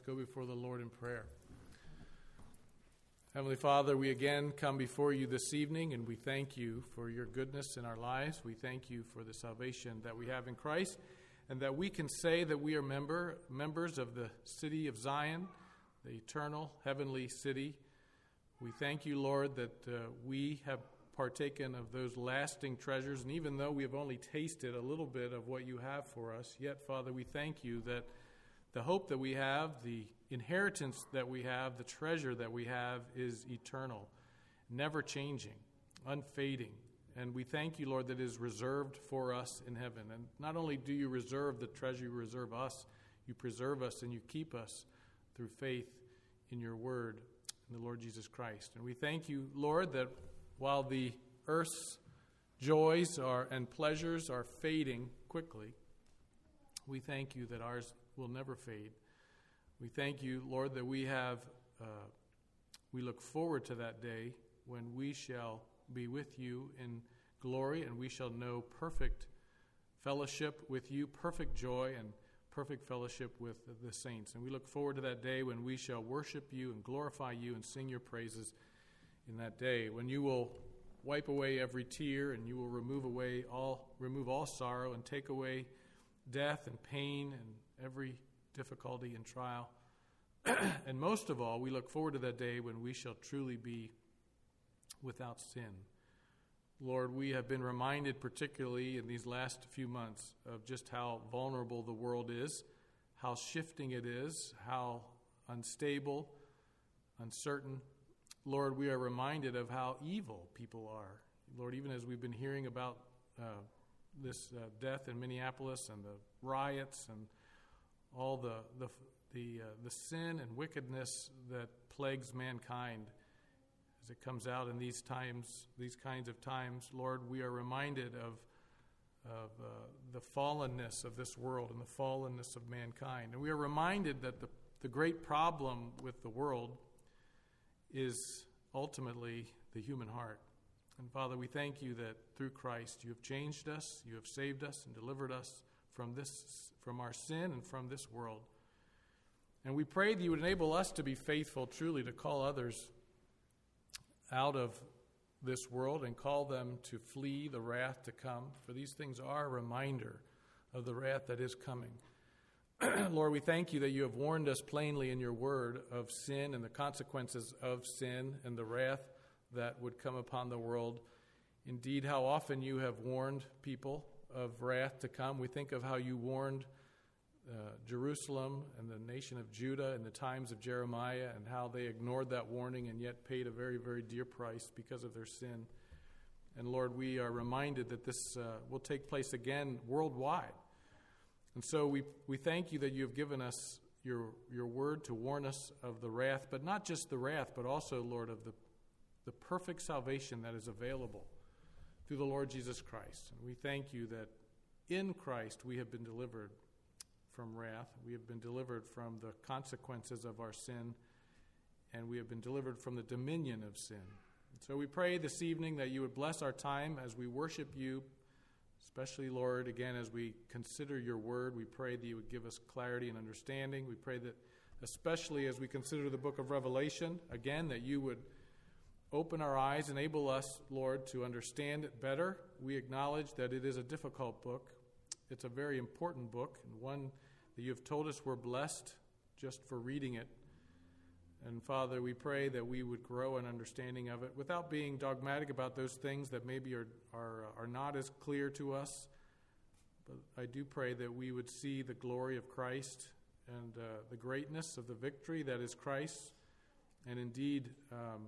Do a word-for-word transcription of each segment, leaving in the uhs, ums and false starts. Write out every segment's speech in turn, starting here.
go before the Lord in prayer. Heavenly Father, we again come before you this evening, and we thank you for your goodness in our lives. We thank you for the salvation that we have in Christ, and that we can say that we are member members of the city of Zion, the eternal heavenly city. We thank you, Lord, that uh, we have partaken of those lasting treasures, and even though we have only tasted a little bit of what you have for us, yet, Father, we thank you that the hope that we have, the inheritance that we have, the treasure that we have is eternal, never changing, unfading. And we thank you, Lord, that it is reserved for us in heaven. And not only do you reserve the treasure, you reserve us, you preserve us, and you keep us through faith in your word, in the Lord Jesus Christ. And we thank you, Lord, that while the earth's joys are and pleasures are fading quickly, we thank you that ours will never fade. We thank you, Lord, that we have, uh, we look forward to that day when we shall be with you in glory, and we shall know perfect fellowship with you, perfect joy and perfect fellowship with the saints. And we look forward to that day when we shall worship you and glorify you and sing your praises in that day, when you will wipe away every tear and you will remove away all remove all sorrow and take away death and pain and every difficulty and trial. And most of all, we look forward to that day when we shall truly be without sin. Lord, we have been reminded, particularly in these last few months, of just how vulnerable the world is, how shifting it is, how unstable, uncertain. Lord, we are reminded of how evil people are. Lord, even as we've been hearing about uh, this uh, death in Minneapolis and the riots and all the the the, uh, the sin and wickedness that plagues mankind as it comes out in these times, these kinds of times, Lord, we are reminded of of uh, the fallenness of this world and the fallenness of mankind. And we are reminded that the, the great problem with the world is ultimately the human heart. And Father, we thank you that through Christ you have changed us, you have saved us and delivered us from this, from our sin and from this world. And we pray that you would enable us to be faithful truly to call others out of this world and call them to flee the wrath to come, for these things are a reminder of the wrath that is coming. Lord, we thank you that you have warned us plainly in your word of sin and the consequences of sin and the wrath that would come upon the world. Indeed, how often you have warned people of wrath to come. We think of how you warned uh, Jerusalem and the nation of Judah in the times of Jeremiah, and how they ignored that warning and yet paid a very, very dear price because of their sin. And Lord, we are reminded that this uh, will take place again worldwide. And so we we thank you that you have given us your your word to warn us of the wrath, but not just the wrath, but also, Lord, of the, the perfect salvation that is available through the Lord Jesus Christ. And we thank you that in Christ we have been delivered from wrath. We have been delivered from the consequences of our sin, and we have been delivered from the dominion of sin. And so we pray this evening that you would bless our time as we worship you. Especially, Lord, again, as we consider your word, we pray that you would give us clarity and understanding. We pray that, especially as we consider the book of Revelation, again, that you would open our eyes, enable us, Lord, to understand it better. We acknowledge that it is a difficult book. It's a very important book, and one that you have told us we're blessed just for reading it. And Father, we pray that we would grow in understanding of it without being dogmatic about those things that maybe are are, are not as clear to us. But I do pray that we would see the glory of Christ and uh, the greatness of the victory that is Christ, and indeed um,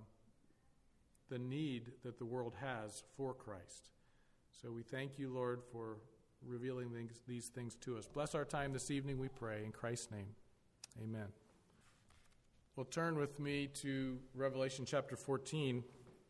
the need that the world has for Christ. So we thank you, Lord, for revealing these, these things to us. Bless our time this evening, we pray. In Christ's name, amen. Well, turn with me to Revelation chapter fourteen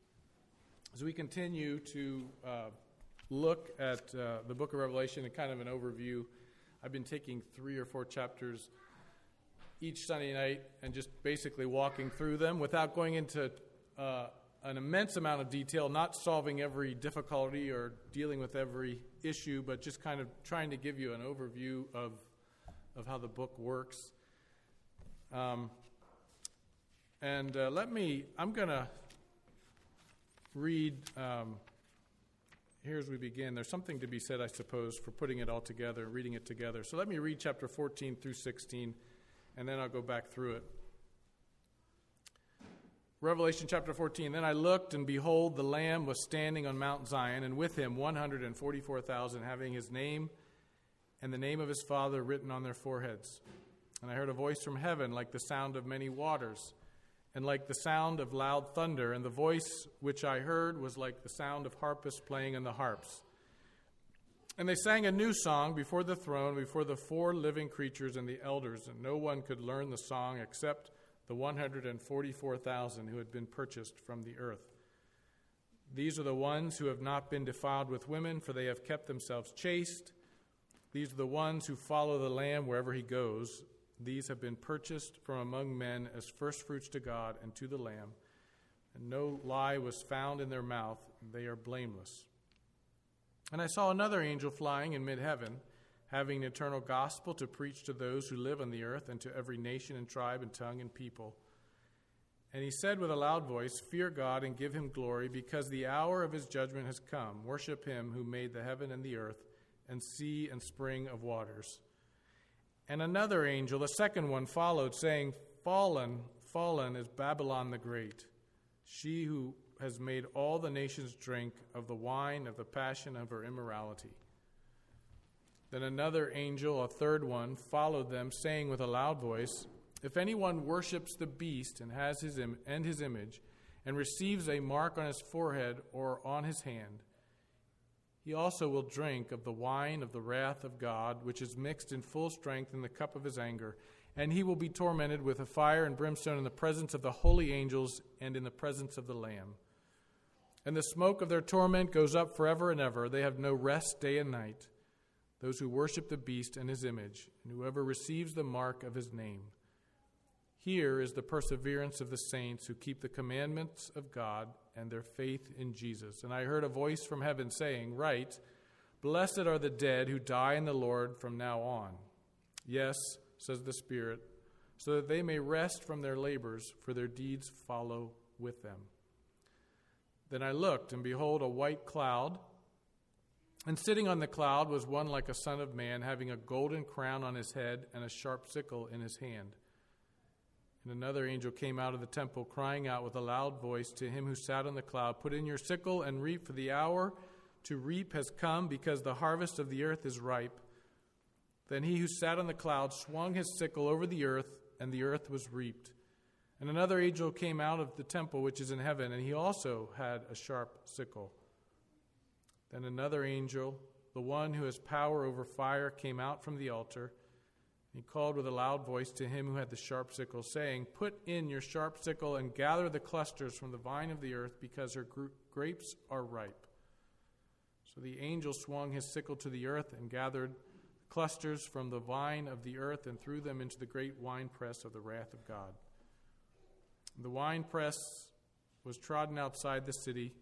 as we continue to uh, look at uh, the book of Revelation and kind of an overview. I've been taking three or four chapters each Sunday night and just basically walking through them without going into uh, an immense amount of detail, not solving every difficulty or dealing with every issue, but just kind of trying to give you an overview of, of how the book works. Um, and uh, let me, I'm going to read, um, here as we begin. There's something to be said, I suppose, for putting it all together, reading it together. So let me read chapter fourteen through sixteen, and then I'll go back through it. Revelation chapter fourteen, Then I looked, and behold, the Lamb was standing on Mount Zion, and with him one hundred forty-four thousand, having his name and the name of his Father written on their foreheads. And I heard a voice from heaven like the sound of many waters, and like the sound of loud thunder, and the voice which I heard was like the sound of harpists playing on the harps. And they sang a new song before the throne, before the four living creatures and the elders, and no one could learn the song except the one hundred forty-four thousand who had been purchased from the earth. These are the ones who have not been defiled with women, for they have kept themselves chaste. These are the ones who follow the Lamb wherever he goes. These have been purchased from among men as firstfruits to God and to the Lamb. And no lie was found in their mouth. They are blameless. And I saw another angel flying in mid-heaven, having an eternal gospel to preach to those who live on the earth and to every nation and tribe and tongue and people. And he said with a loud voice, Fear God and give him glory, because the hour of his judgment has come. Worship him who made the heaven and the earth and sea and spring of waters. And another angel, the second one, followed, saying, Fallen, fallen is Babylon the Great, she who has made all the nations drink of the wine of the passion of her immorality. Then another angel, a third one, followed them, saying with a loud voice, If anyone worships the beast and has his Im- and his image, and receives a mark on his forehead or on his hand, he also will drink of the wine of the wrath of God, which is mixed in full strength in the cup of his anger, and he will be tormented with a fire and brimstone in the presence of the holy angels and in the presence of the Lamb. And the smoke of their torment goes up forever and ever. They have no rest day and night, those who worship the beast and his image, and whoever receives the mark of his name. Here is the perseverance of the saints who keep the commandments of God and their faith in Jesus. And I heard a voice from heaven saying, Write, Blessed are the dead who die in the Lord from now on. Yes, says the Spirit, so that they may rest from their labors, for their deeds follow with them. Then I looked, and behold, a white cloud, and sitting on the cloud was one like a son of man, having a golden crown on his head and a sharp sickle in his hand. And another angel came out of the temple, crying out with a loud voice to him who sat on the cloud, Put in your sickle and reap, for the hour to reap has come, because the harvest of the earth is ripe. Then he who sat on the cloud swung his sickle over the earth, and the earth was reaped. And another angel came out of the temple which is in heaven, and he also had a sharp sickle. Then another angel, the one who has power over fire, came out from the altar. He called with a loud voice to him who had the sharp sickle, saying, Put in your sharp sickle and gather the clusters from the vine of the earth, because her gr- grapes are ripe. So the angel swung his sickle to the earth and gathered clusters from the vine of the earth and threw them into the great winepress of the wrath of God. The winepress was trodden outside the city.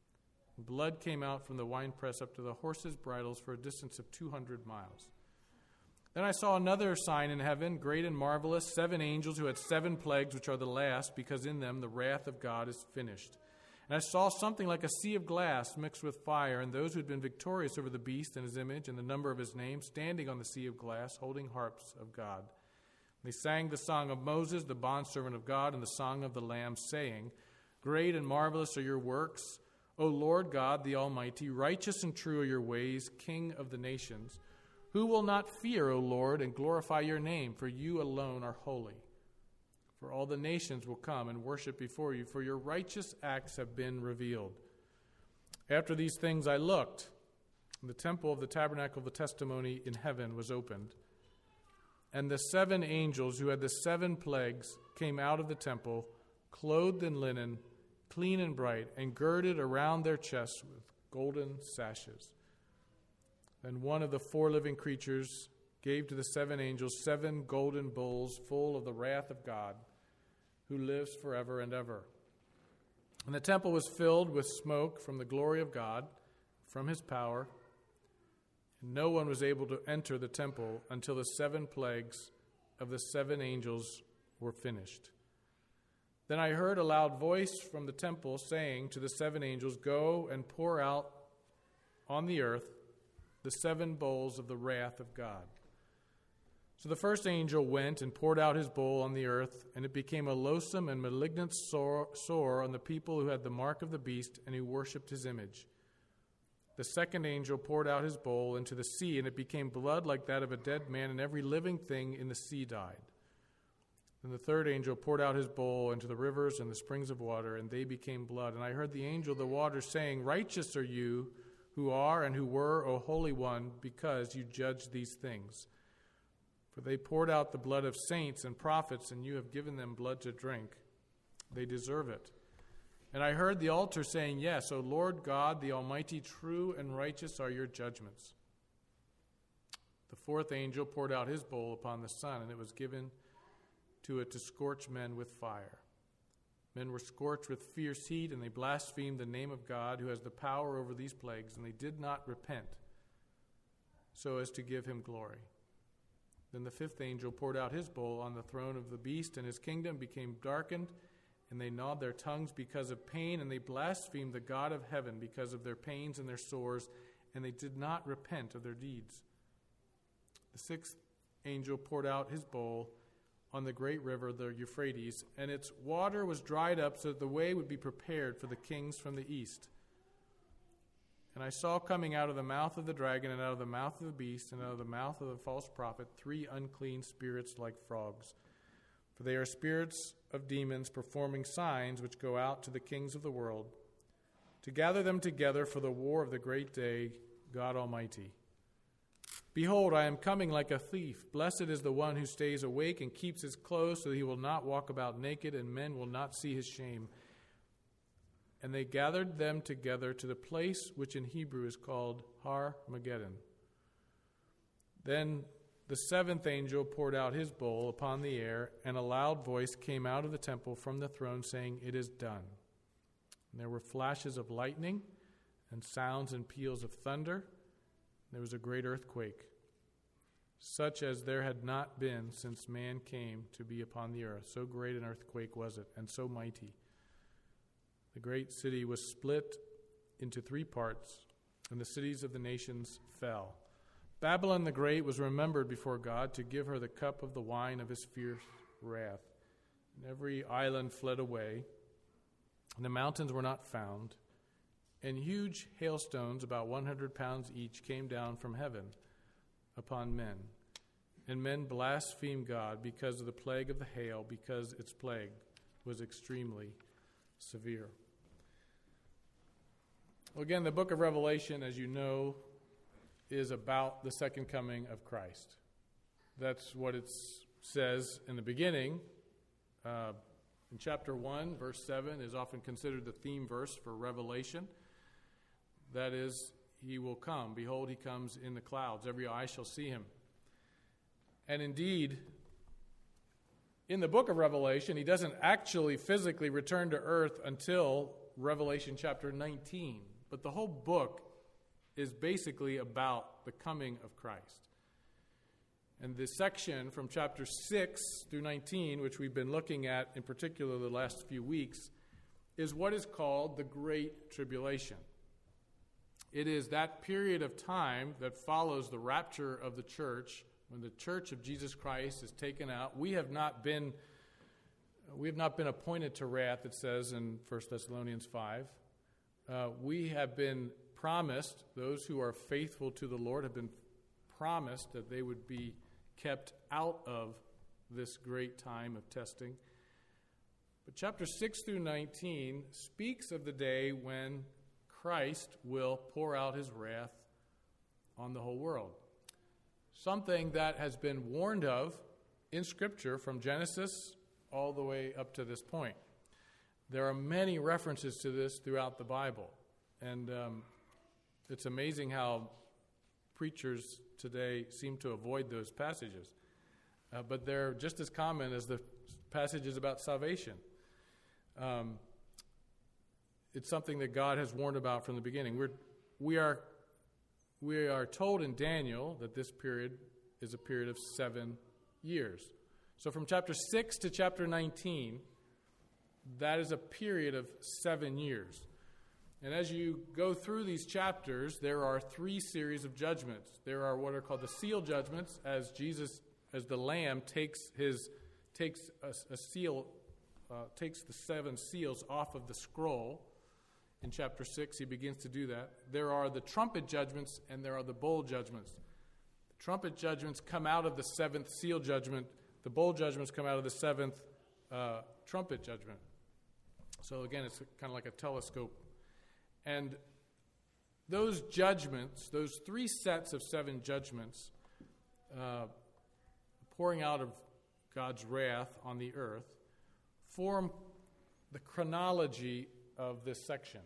Blood came out from the winepress up to the horses' bridles for a distance of two hundred miles. Then I saw another sign in heaven, great and marvelous, seven angels who had seven plagues, which are the last, because in them the wrath of God is finished. And I saw something like a sea of glass mixed with fire, and those who had been victorious over the beast and his image and the number of his name, standing on the sea of glass, holding harps of God. They sang the song of Moses, the bondservant of God, and the song of the Lamb, saying, Great and marvelous are your works, O Lord God, the Almighty. Righteous and true are your ways, King of the nations. Who will not fear, O Lord, and glorify your name? For you alone are holy. For all the nations will come and worship before you, for your righteous acts have been revealed. After these things I looked, and the temple of the tabernacle of the testimony in heaven was opened. And the seven angels who had the seven plagues came out of the temple, clothed in linen, clean and bright, and girded around their chests with golden sashes. Then one of the four living creatures gave to the seven angels seven golden bowls full of the wrath of God, who lives forever and ever. And the temple was filled with smoke from the glory of God, from his power. And no one was able to enter the temple until the seven plagues of the seven angels were finished. Then I heard a loud voice from the temple saying to the seven angels, "Go and pour out on the earth the seven bowls of the wrath of God." So the first angel went and poured out his bowl on the earth, and it became a loathsome and malignant sore, sore on the people who had the mark of the beast and who worshipped his image. The second angel poured out his bowl into the sea, and it became blood like that of a dead man, and every living thing in the sea died. Then the third angel poured out his bowl into the rivers and the springs of water, and they became blood. And I heard the angel of the waters saying, "Righteous are you who are and who were, O Holy One, because you judge these things. For they poured out the blood of saints and prophets, and you have given them blood to drink. They deserve it." And I heard the altar saying, "Yes, O Lord God, the Almighty, true and righteous are your judgments." The fourth angel poured out his bowl upon the sun, and it was given to it to scorch men with fire. Men were scorched with fierce heat, and they blasphemed the name of God, who has the power over these plagues, and they did not repent so as to give him glory. Then the fifth angel poured out his bowl on the throne of the beast, and his kingdom became darkened, and they gnawed their tongues because of pain, and they blasphemed the God of heaven because of their pains and their sores, and they did not repent of their deeds. The sixth angel poured out his bowl on the great river, the Euphrates, and its water was dried up so that the way would be prepared for the kings from the east. And I saw coming out of the mouth of the dragon and out of the mouth of the beast and out of the mouth of the false prophet three unclean spirits like frogs. For they are spirits of demons performing signs which go out to the kings of the world to gather them together for the war of the great day, God Almighty. Behold, I am coming like a thief. Blessed is the one who stays awake and keeps his clothes so that he will not walk about naked and men will not see his shame. And they gathered them together to the place which in Hebrew is called Har Mageddon. Then the seventh angel poured out his bowl upon the air, and a loud voice came out of the temple from the throne saying, "It is done." And there were flashes of lightning and sounds and peals of thunder. There was a great earthquake, such as there had not been since man came to be upon the earth. So great an earthquake was it, and so mighty. The great city was split into three parts, and the cities of the nations fell. Babylon the Great was remembered before God to give her the cup of the wine of his fierce wrath. And every island fled away, and the mountains were not found. And huge hailstones, about one hundred pounds each, came down from heaven upon men. And men blasphemed God because of the plague of the hail, because its plague was extremely severe. Well, again, the book of Revelation, as you know, is about the second coming of Christ. That's what it says in the beginning. Uh, in chapter one, verse seven is often considered the theme verse for Revelation. That is, he will come. Behold, he comes in the clouds. Every eye shall see him. And indeed, in the book of Revelation, he doesn't actually physically return to earth until Revelation chapter nineteen. But the whole book is basically about the coming of Christ. And this section from chapter six through nineteen, which we've been looking at in particular the last few weeks, is what is called the Great Tribulation. It is that period of time that follows the rapture of the church, when the church of Jesus Christ is taken out. We have not been we have not been appointed to wrath, it says in First Thessalonians five. Uh, we have been promised, those who are faithful to the Lord have been promised that they would be kept out of this great time of testing. But chapter six through nineteen speaks of the day when Christ will pour out his wrath on the whole world. Something that has been warned of in Scripture from Genesis all the way up to this point. There are many references to this throughout the Bible. And um, it's amazing how preachers today seem to avoid those passages. Uh, but they're just as common as the passages about salvation. Um, it's something that God has warned about from the beginning. We're, we are we are told in Daniel that this period is a period of seven years. So from chapter six to chapter nineteen, that is a period of seven years. And as you go through these chapters, there are three series of judgments. There are what are called the seal judgments, as Jesus, as the Lamb takes his takes a, a seal, uh, takes the seven seals off of the scroll. In chapter six, he begins to do that. There are the trumpet judgments, and there are the bowl judgments. The trumpet judgments come out of the seventh seal judgment. The bowl judgments come out of the seventh uh, trumpet judgment. So again, it's kind of like a telescope. And those judgments, those three sets of seven judgments, uh, pouring out of God's wrath on the earth, form the chronology of this section.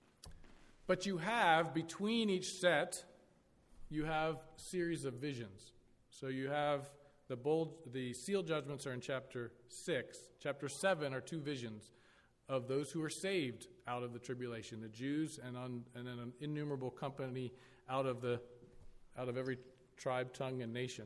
But you have, between each set, you have a series of visions. So you have the bold, the seal judgments are in chapter six. Chapter seven are two visions of those who are saved out of the tribulation, the Jews, and, on, and then an innumerable company out of the out of every tribe, tongue, and nation.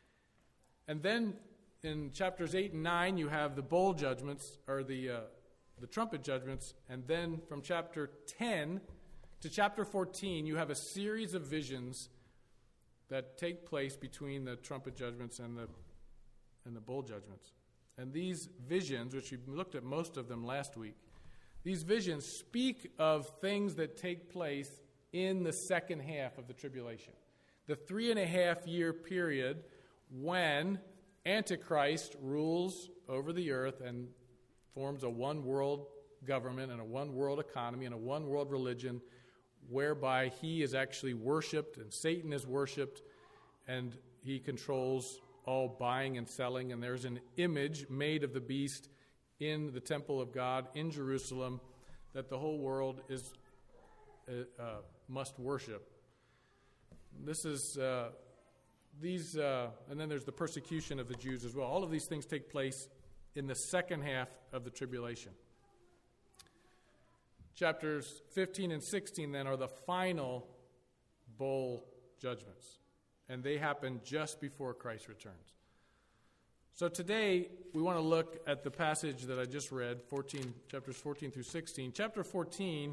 And then in chapters eight and nine, you have the bowl judgments, or the uh, the trumpet judgments, and then from chapter ten to chapter fourteen, you have a series of visions that take place between the trumpet judgments and the and the bowl judgments. And these visions, which we looked at most of them last week, these visions speak of things that take place in the second half of the tribulation. The three and a half year period when Antichrist rules over the earth and forms a one world government and a one world economy and a one world religion whereby he is actually worshipped and Satan is worshipped and he controls all buying and selling, and there's an image made of the beast in the temple of God in Jerusalem that the whole world is uh, uh, must worship. This is uh, these, uh, and then there's the persecution of the Jews as well. All of these things take place in the second half of the tribulation. Chapters fifteen and sixteen then are the final bowl judgments, and they happen just before Christ returns. So today we want to look at the passage that I just read, fourteen, chapters fourteen through sixteen. Chapter fourteen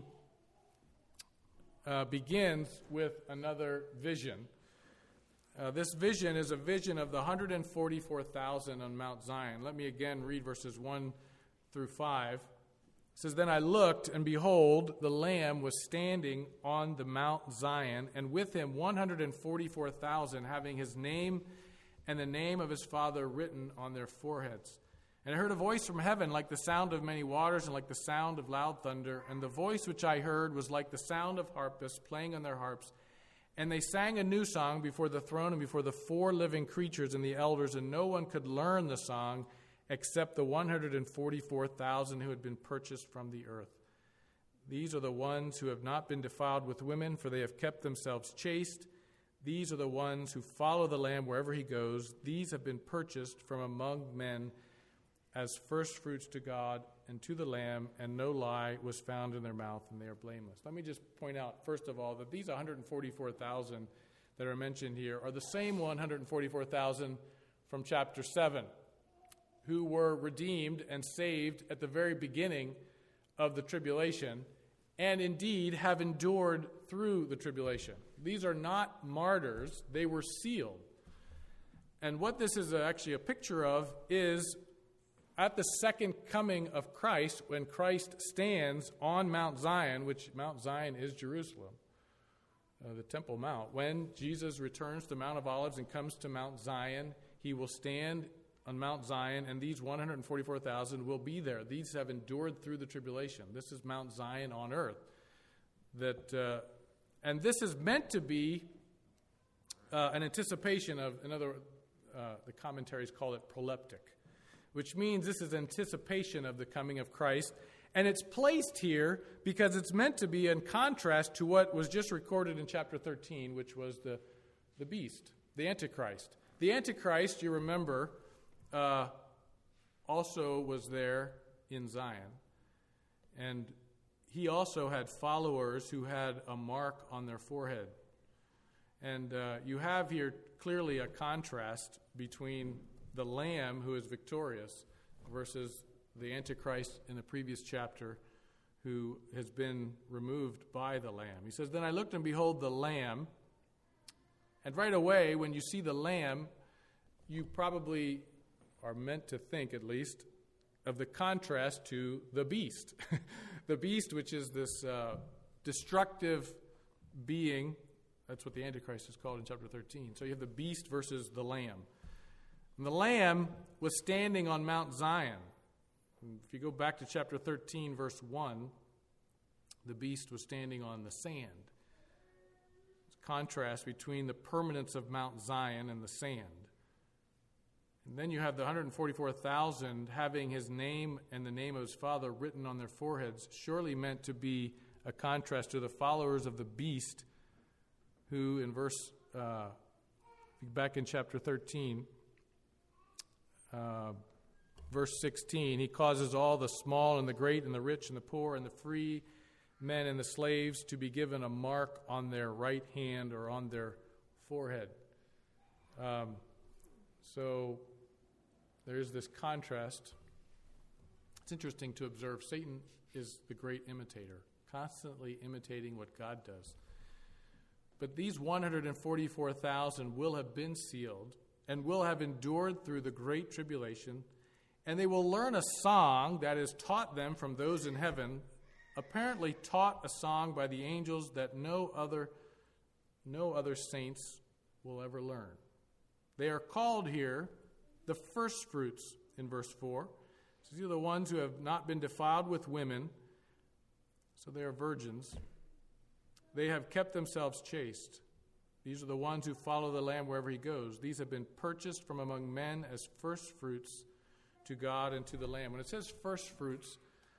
uh, begins with another vision. Uh, this vision is a vision of the one hundred forty-four thousand on Mount Zion. Let me again read verses one through five. It says, "Then I looked, and behold, the Lamb was standing on the Mount Zion, and with him one hundred forty-four thousand, having his name and the name of his Father written on their foreheads. And I heard a voice from heaven like the sound of many waters and like the sound of loud thunder. And the voice which I heard was like the sound of harpists playing on their harps. And they sang a new song before the throne and before the four living creatures and the elders, and no one could learn the song except the one hundred forty-four thousand who had been purchased from the earth. These are the ones who have not been defiled with women, for they have kept themselves chaste. These are the ones who follow the Lamb wherever he goes. These have been purchased from among men as firstfruits to God and to the Lamb, and no lie was found in their mouth, and they are blameless." Let me just point out, first of all, that these one hundred forty-four thousand that are mentioned here are the same one hundred forty-four thousand from chapter seven, who were redeemed and saved at the very beginning of the tribulation, and indeed have endured through the tribulation. These are not martyrs, they were sealed. And what this is actually a picture of is at the second coming of Christ, when Christ stands on Mount Zion, which Mount Zion is Jerusalem, uh, the Temple Mount. When Jesus returns to Mount of Olives and comes to Mount Zion, he will stand on Mount Zion, and these one hundred forty-four thousand will be there. These have endured through the tribulation. This is Mount Zion on earth. That, uh, and this is meant to be uh, an anticipation of, another, uh, the commentaries call it proleptic, which means this is anticipation of the coming of Christ. And it's placed here because it's meant to be in contrast to what was just recorded in chapter thirteen, which was the, the beast, the Antichrist. The Antichrist, you remember, uh, also was there in Zion. And he also had followers who had a mark on their forehead. And uh, you have here clearly a contrast between the Lamb who is victorious versus the Antichrist in the previous chapter who has been removed by the Lamb. He says, "Then I looked and behold the Lamb." And right away, when you see the Lamb, you probably are meant to think, at least, of the contrast to the beast. The beast, which is this uh, destructive being. That's what the Antichrist is called in chapter thirteen. So you have the beast versus the Lamb. And the Lamb was standing on Mount Zion. And if you go back to chapter thirteen, verse one, the beast was standing on the sand. It's a contrast between the permanence of Mount Zion and the sand. And then you have the one hundred forty-four thousand having his name and the name of his Father written on their foreheads, surely meant to be a contrast to the followers of the beast, who in verse, uh, back in chapter thirteen, uh, verse sixteen, he causes all the small and the great and the rich and the poor and the free men and the slaves to be given a mark on their right hand or on their forehead. Um, so there is this contrast. It's interesting to observe. Satan is the great imitator, constantly imitating what God does. But these one hundred forty-four thousand will have been sealed and will have endured through the great tribulation, and they will learn a song that is taught them from those in heaven, apparently taught a song by the angels that no other, no other saints will ever learn. They are called here the first fruits in verse four. So these are the ones who have not been defiled with women, so they are virgins. They have kept themselves chaste. These are the ones who follow the Lamb wherever he goes. These have been purchased from among men as first fruits to God and to the Lamb. When it says first fruits,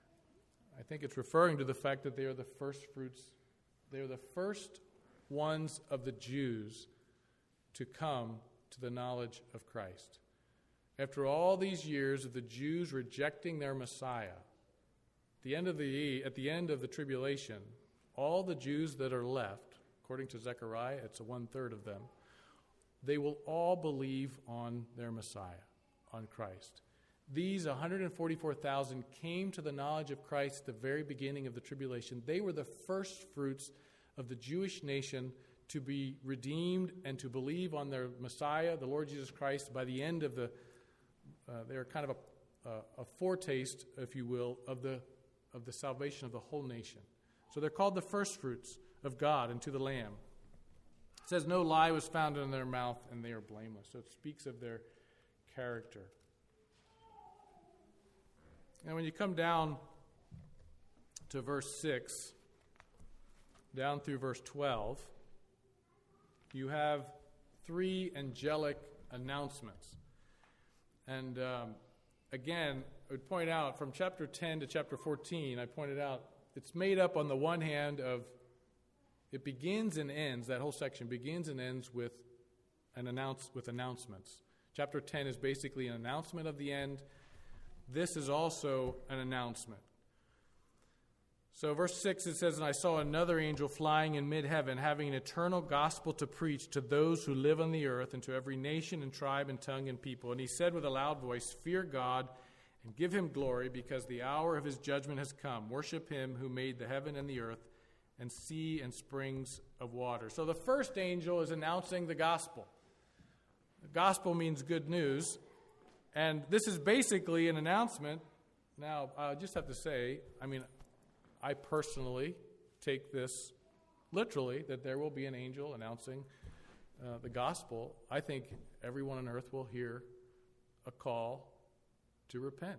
I think it's referring to the fact that they are the first fruits. They are the first ones of the Jews to come to the knowledge of Christ. After all these years of the Jews rejecting their Messiah, at the end of the, at the end of the tribulation, all the Jews that are left, according to Zechariah, it's a one-third of them, they will all believe on their Messiah, on Christ. These one hundred forty-four thousand came to the knowledge of Christ at the very beginning of the tribulation. They were the first fruits of the Jewish nation to be redeemed and to believe on their Messiah, the Lord Jesus Christ, by the end of the, uh, they're kind of a, a, a foretaste, if you will, of the, of the salvation of the whole nation. So they're called the first fruits of God and to the Lamb. It says no lie was found in their mouth and they are blameless. So it speaks of their character. And when you come down to verse six, down through verse twelve, you have three angelic announcements. And um, again, I would point out from chapter ten to chapter fourteen, I pointed out it's made up on the one hand of, it begins and ends, that whole section begins and ends with an announce with announcements. Chapter ten is basically an announcement of the end. This is also an announcement. So verse six, it says, "And I saw another angel flying in mid-heaven, having an eternal gospel to preach to those who live on the earth and to every nation and tribe and tongue and people. And he said with a loud voice, 'Fear God and give him glory, because the hour of his judgment has come. Worship him who made the heaven and the earth and sea and springs of water.'" So the first angel is announcing the gospel. The gospel means good news. And this is basically an announcement. Now, I just have to say, I mean, I personally take this literally, that there will be an angel announcing uh, the gospel. I think everyone on earth will hear a call to repent.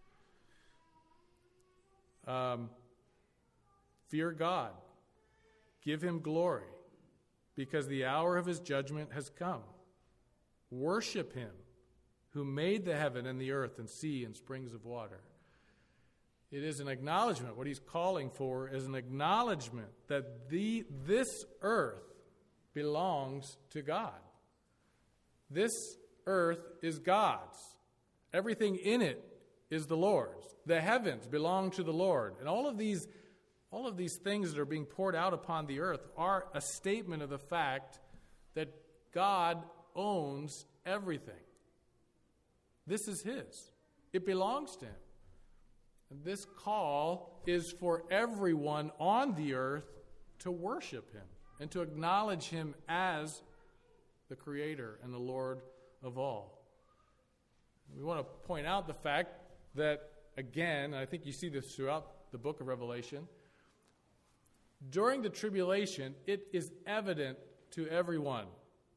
Um, fear God. Give him glory, because the hour of his judgment has come. Worship him who made the heaven and the earth and sea and springs of water. It is an acknowledgement. What he's calling for is an acknowledgement that the this earth belongs to God. This earth is God's. Everything in it is the Lord's. The heavens belong to the Lord. And all of these, all of these things that are being poured out upon the earth are a statement of the fact that God owns everything. This is his. It belongs to him. And this call is for everyone on the earth to worship him and to acknowledge him as the Creator and the Lord of all. We want to point out the fact that, again, I think you see this throughout the book of Revelation, during the tribulation, it is evident to everyone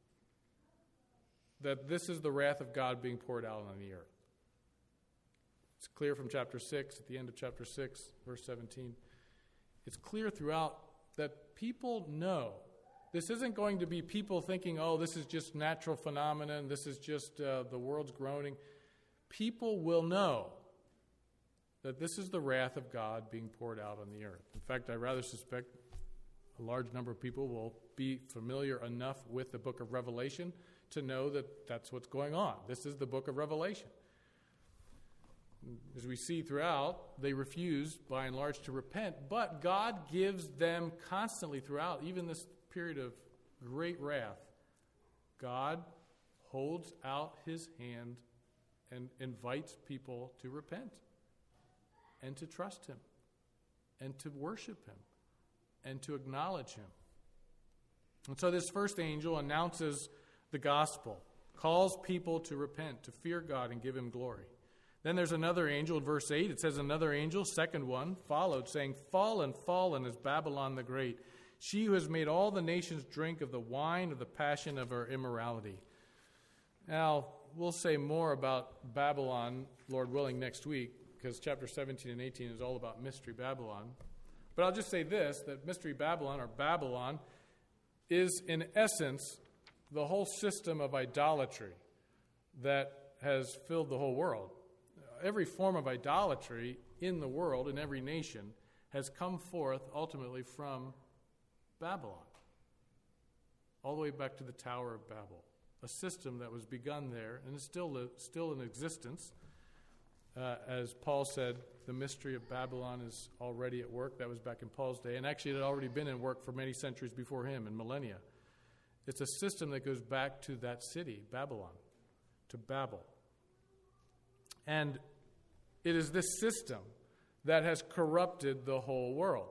that this is the wrath of God being poured out on the earth. It's clear from chapter six, at the end of chapter six, verse seventeen. It's clear throughout that people know. This isn't going to be people thinking, oh, this is just natural phenomenon, this is just uh, the world's groaning. People will know that this is the wrath of God being poured out on the earth. In fact, I rather suspect a large number of people will be familiar enough with the book of Revelation to know that that's what's going on. This is the book of Revelation. As we see throughout, they refuse, by and large, to repent, but God gives them constantly throughout, even this period of great wrath, God holds out his hand and invites people to repent and to trust him and to worship him and to acknowledge him. And so this first angel announces the gospel, calls people to repent, to fear God and give him glory. Then there's another angel in verse eight. It says, another angel, second one, followed, saying, Fallen, fallen is Babylon the Great, she who has made all the nations drink of the wine of the passion of her immorality. Now, we'll say more about Babylon, Lord willing, next week, because chapter seventeen and eighteen is all about Mystery Babylon. But I'll just say this, that Mystery Babylon, or Babylon, is in essence the whole system of idolatry that has filled the whole world. Every form of idolatry in the world, in every nation, has come forth ultimately from Babylon, all the way back to the Tower of Babel, a system that was begun there and is still, still in existence. Uh, as Paul said, the mystery of Babylon is already at work. That was back in Paul's day, and actually it had already been in work for many centuries before him, in millennia. It's a system that goes back to that city, Babylon, to Babel. And it is this system that has corrupted the whole world.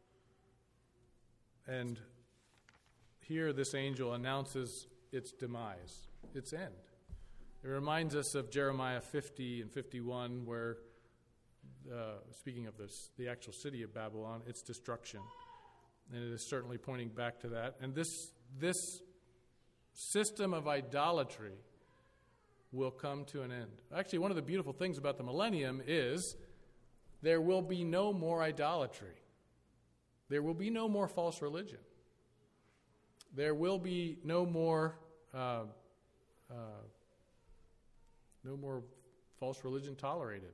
And here this angel announces its demise, its end. It reminds us of Jeremiah fifty and fifty-one, where, uh, speaking of this, the actual city of Babylon, its destruction. And it is certainly pointing back to that. And this, this system of idolatry will come to an end. Actually, one of the beautiful things about the millennium is there will be no more idolatry. There will be no more false religion. There will be no more uh, uh, no more false religion tolerated.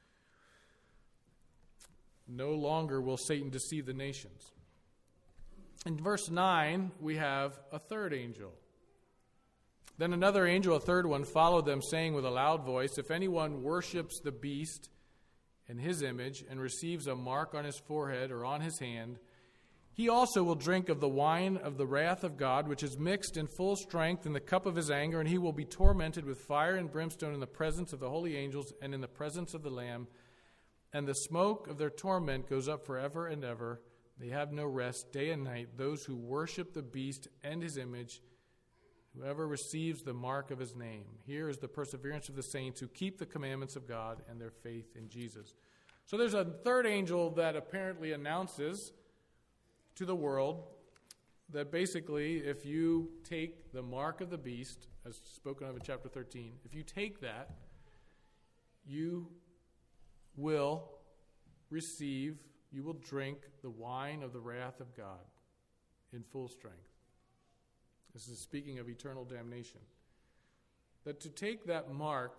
No longer will Satan deceive the nations. In verse nine, we have a third angel. Then another angel, a third one, followed them, saying with a loud voice, If anyone worships the beast and his image and receives a mark on his forehead or on his hand, he also will drink of the wine of the wrath of God, which is mixed in full strength in the cup of his anger, and he will be tormented with fire and brimstone in the presence of the holy angels and in the presence of the Lamb. And the smoke of their torment goes up forever and ever. They have no rest day and night, those who worship the beast and his image, whoever receives the mark of his name. Here is the perseverance of the saints who keep the commandments of God and their faith in Jesus. So there's a third angel that apparently announces to the world that basically if you take the mark of the beast, as spoken of in chapter thirteen, if you take that, you will receive, you will drink the wine of the wrath of God in full strength. This is speaking of eternal damnation. That to take that mark,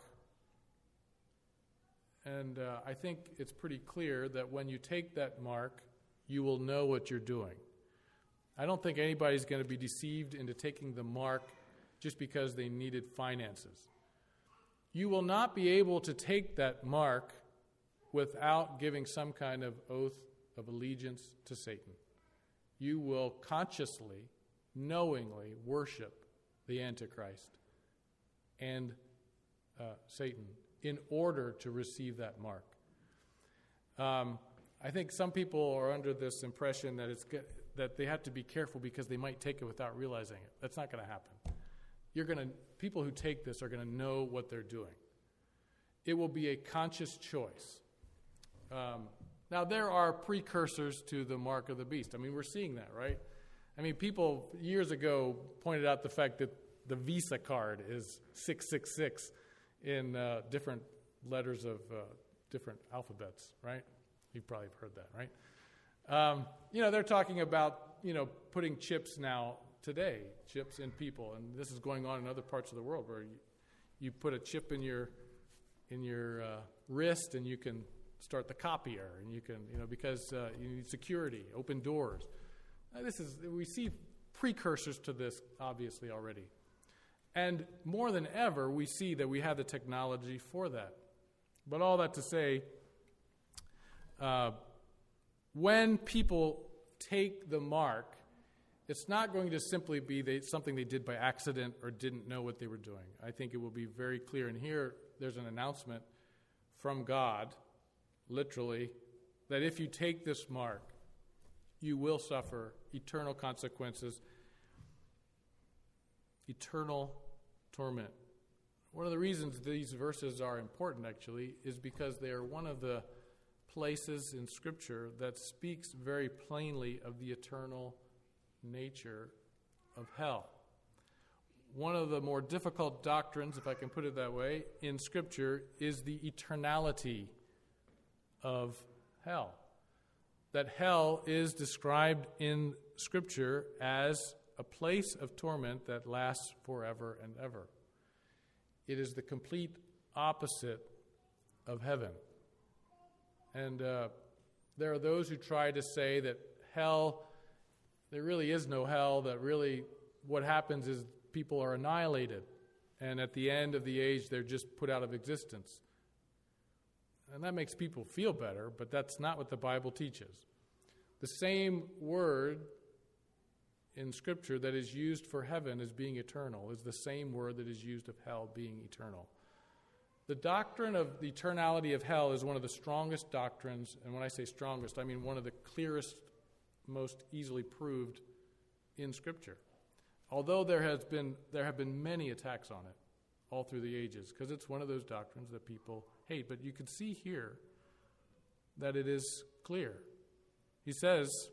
and uh, I think it's pretty clear that when you take that mark, you will know what you're doing. I don't think anybody's going to be deceived into taking the mark just because they needed finances. You will not be able to take that mark without giving some kind of oath of allegiance to Satan. You will consciously, knowingly worship the Antichrist and uh, Satan in order to receive that mark. Um, I think some people are under this impression that it's get, that they have to be careful because they might take it without realizing it. That's not going to happen. You're going to people who take this are going to know what they're doing. It will be a conscious choice. Um, now, there are precursors to the mark of the beast. I mean, we're seeing that, right? I mean, people years ago pointed out the fact that the Visa card is six six six in uh, different letters of uh, different alphabets, right? You probably have heard that, right? Um, you know, they're talking about, you know, putting chips now today, chips in people, and this is going on in other parts of the world where you, you put a chip in your in your uh, wrist and you can start the copier, and you can, you know, because uh, you need security, open doors. Now, this is, we see precursors to this, obviously, already. And more than ever, we see that we have the technology for that. But all that to say, uh, when people take the mark, it's not going to simply be they, something they did by accident or didn't know what they were doing. I think it will be very clear. And here, there's an announcement from God, literally, that if you take this mark, you will suffer eternal consequences, eternal torment. One of the reasons these verses are important, actually, is because they are one of the places in Scripture that speaks very plainly of the eternal nature of hell. One of the more difficult doctrines, if I can put it that way, in Scripture is the eternality of hell. That hell is described in Scripture as a place of torment that lasts forever and ever. It is the complete opposite of heaven. And uh, there are those who try to say that hell, there really is no hell, that really what happens is people are annihilated, and at the end of the age, they're just put out of existence. And that makes people feel better, but that's not what the Bible teaches. The same word in Scripture that is used for heaven as being eternal is the same word that is used of hell being eternal. The doctrine of the eternality of hell is one of the strongest doctrines, and when I say strongest, I mean one of the clearest, most easily proved in Scripture. Although there has been there have been many attacks on it all through the ages, because it's one of those doctrines that people hate. But you can see here that it is clear. He says,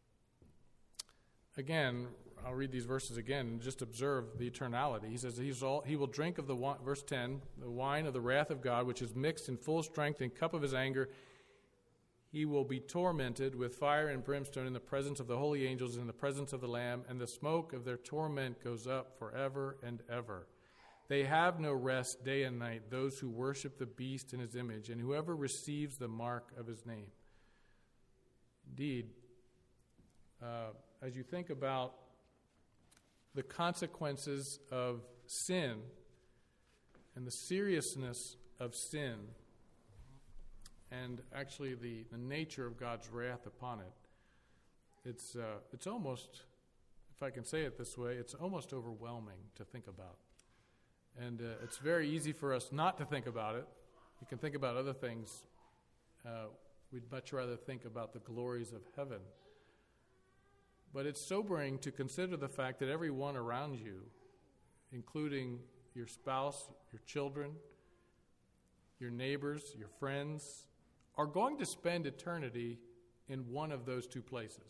again, I'll read these verses again and just observe the eternality. He says, he's all, he will drink of the wine, verse ten, the wine of the wrath of God, which is mixed in full strength in cup of his anger. He will be tormented with fire and brimstone in the presence of the holy angels and in the presence of the Lamb, and the smoke of their torment goes up forever and ever. They have no rest day and night, those who worship the beast in his image, and whoever receives the mark of his name. Indeed, uh, as you think about the consequences of sin and the seriousness of sin, and actually the, the nature of God's wrath upon it, it's uh, it's almost, if I can say it this way, it's almost overwhelming to think about. And uh, it's very easy for us not to think about it. You can think about other things. Uh, we'd much rather think about the glories of heaven. But it's sobering to consider the fact that everyone around you, including your spouse, your children, your neighbors, your friends, are going to spend eternity in one of those two places.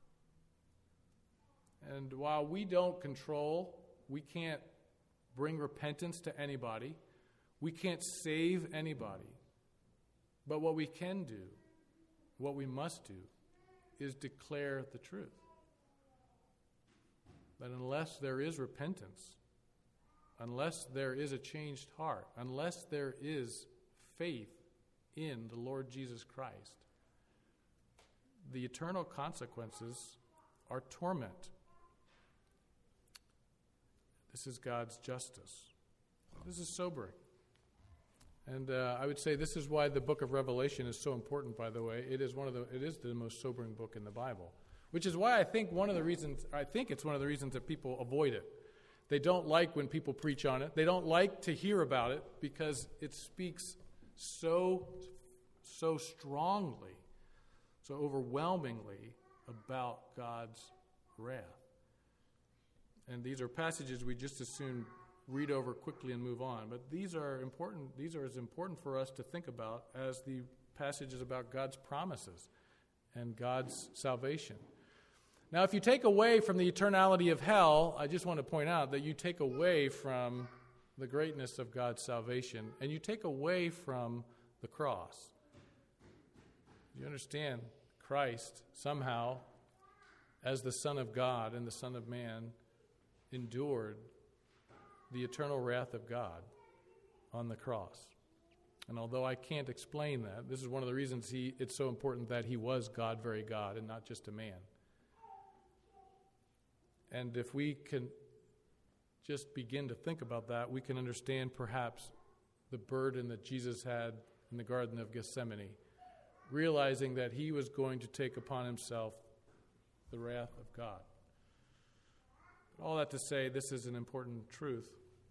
And while we don't control, we can't bring repentance to anybody, we can't save anybody, but what we can do, what we must do, is declare the truth. That unless there is repentance, unless there is a changed heart, unless there is faith in the Lord Jesus Christ, the eternal consequences are torment. This is God's justice. This is sobering. And uh, I would say this is why the book of Revelation is so important, by the way. It is one of the it is the most sobering book in the Bible. Which is why I think one of the reasons I think it's one of the reasons that people avoid it. They don't like when people preach on it. They don't like to hear about it because it speaks so, so strongly, so overwhelmingly about God's wrath. And these are passages we just as soon read over quickly and move on. But these are important. These are as important for us to think about as the passages about God's promises and God's salvation. Now, if you take away from the eternality of hell, I just want to point out that you take away from the greatness of God's salvation, and you take away from the cross. You understand Christ somehow, as the Son of God and the Son of Man, endured the eternal wrath of God on the cross. And although I can't explain that, this is one of the reasons he, it's so important that he was God, very God, and not just a man. And if we can just begin to think about that, we can understand perhaps the burden that Jesus had in the Garden of Gethsemane, realizing that he was going to take upon himself the wrath of God. All that to say, this is an important truth.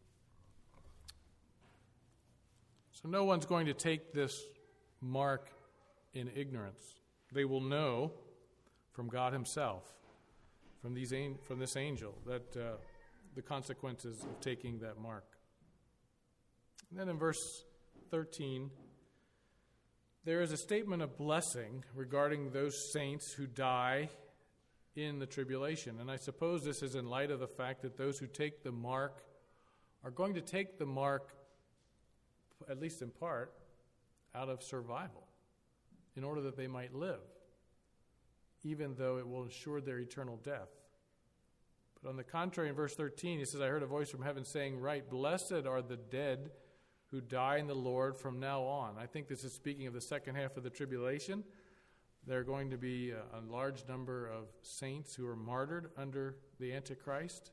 So no one's going to take this mark in ignorance. They will know from God himself, from these from this angel, that uh, the consequences of taking that mark. And then in verse thirteen, there is a statement of blessing regarding those saints who die in the tribulation. And I suppose this is in light of the fact that those who take the mark are going to take the mark, at least in part, out of survival, in order that they might live, even though it will ensure their eternal death. But on the contrary, in verse thirteen, he says, I heard a voice from heaven saying, right, blessed are the dead who die in the Lord from now on. I think this is speaking of the second half of the tribulation. There are going to be a, a large number of saints who are martyred under the Antichrist.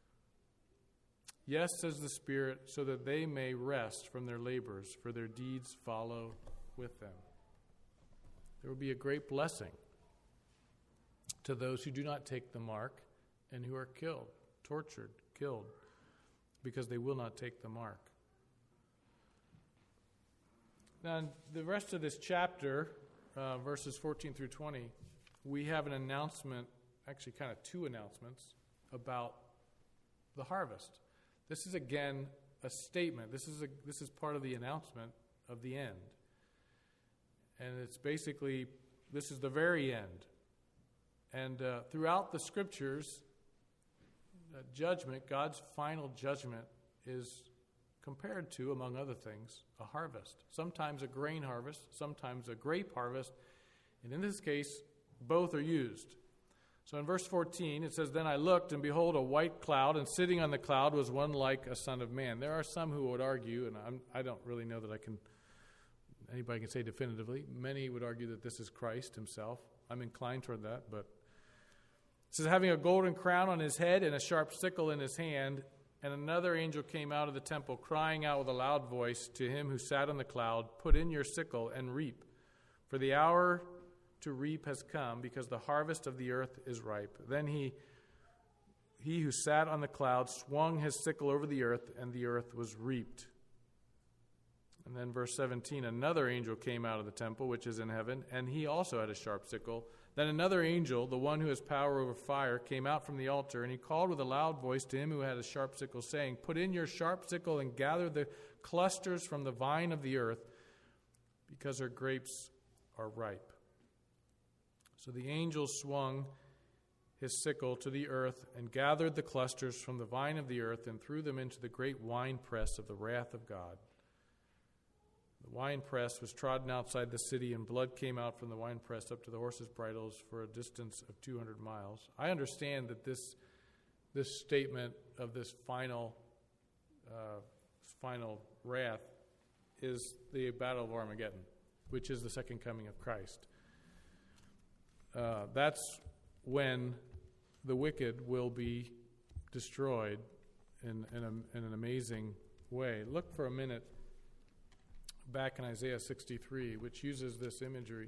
Yes, says the Spirit, so that they may rest from their labors, for their deeds follow with them. There will be a great blessing to those who do not take the mark and who are killed, tortured, killed, because they will not take the mark. Now, in the rest of this chapter, uh, verses fourteen through twenty, we have an announcement, actually kind of two announcements, about the harvest. This is, again, a statement. This is a, this is part of the announcement of the end. And it's basically, this is the very end. And uh, throughout the Scriptures, uh, judgment, God's final judgment, is compared to, among other things, a harvest. Sometimes a grain harvest, sometimes a grape harvest. And in this case, both are used. So in verse fourteen, it says, Then I looked, and behold, a white cloud, and sitting on the cloud was one like a son of man. There are some who would argue, and I'm, I don't really know that I can, anybody can say definitively. Many would argue that this is Christ himself. I'm inclined toward that, but it says, having a golden crown on his head and a sharp sickle in his hand, and another angel came out of the temple, crying out with a loud voice to him who sat on the cloud, Put in your sickle and reap, for the hour to reap has come, because the harvest of the earth is ripe. Then he, he who sat on the cloud swung his sickle over the earth, and the earth was reaped. And then verse seventeen, another angel came out of the temple, which is in heaven, and he also had a sharp sickle. Then another angel, the one who has power over fire, came out from the altar, and he called with a loud voice to him who had a sharp sickle, saying, Put in your sharp sickle and gather the clusters from the vine of the earth, because her grapes are ripe. So the angel swung his sickle to the earth and gathered the clusters from the vine of the earth and threw them into the great winepress of the wrath of God. The winepress was trodden outside the city, and blood came out from the winepress up to the horses' bridles for a distance of two hundred miles. I understand that this this statement of this final uh, final wrath is the Battle of Armageddon, which is the second coming of Christ. Uh, that's when the wicked will be destroyed in, in, a, in an amazing way. Look for a minute back in Isaiah sixty-three, which uses this imagery.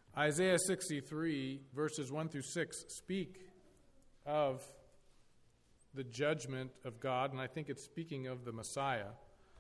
Isaiah sixty-three, verses one through six, speak of the judgment of God, and I think it's speaking of the Messiah.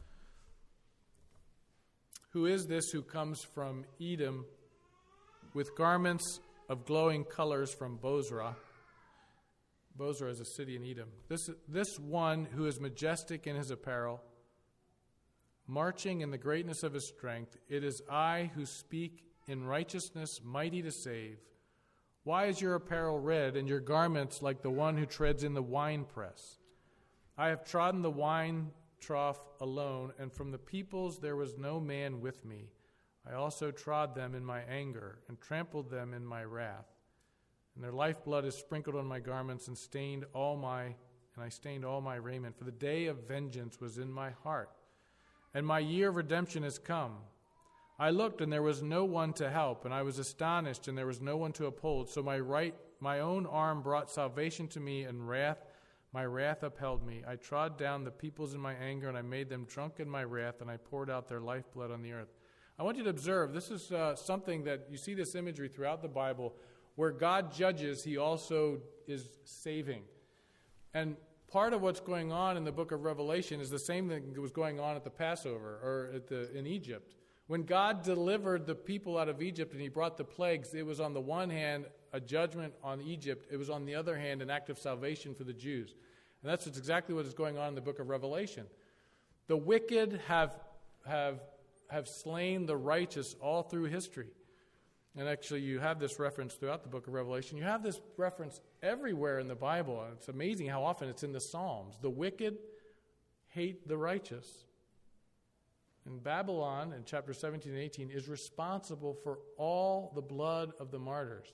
Who is this who comes from Edom with garments of glowing colors from Bozrah? Bozrah is a city in Edom. This, this one who is majestic in his apparel, marching in the greatness of his strength, it is I who speak in righteousness, mighty to save. Why is your apparel red and your garments like the one who treads in the winepress? I have trodden the wine trough alone, and from the peoples there was no man with me. I also trod them in my anger and trampled them in my wrath. And their lifeblood is sprinkled on my garments and stained all my and I stained all my raiment. For the day of vengeance was in my heart, and my year of redemption has come. I looked, and there was no one to help, and I was astonished, and there was no one to uphold. So my right, my own arm brought salvation to me, and wrath, my wrath upheld me. I trod down the peoples in my anger, and I made them drunk in my wrath, and I poured out their lifeblood on the earth. I want you to observe, this is uh, something that you see this imagery throughout the Bible. Where God judges, he also is saving. And part of what's going on in the book of Revelation is the same thing that was going on at the Passover or at the, in Egypt. When God delivered the people out of Egypt and he brought the plagues, it was on the one hand a judgment on Egypt. It was on the other hand an act of salvation for the Jews. And that's exactly what is going on in the book of Revelation. The wicked have, have, have slain the righteous all through history. And actually you have this reference throughout the book of Revelation. You have this reference everywhere in the Bible. It's amazing how often it's in the Psalms. The wicked hate the righteous. And Babylon, in chapter seventeen and eighteen, is responsible for all the blood of the martyrs.